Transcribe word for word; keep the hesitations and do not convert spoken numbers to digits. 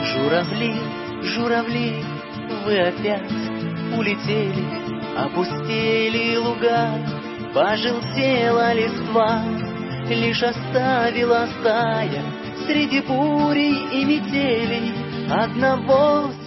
Журавли, журавли, вы опять улетели, опустели луга, пожелтела листва, лишь оставила стая среди бурей и метелей одного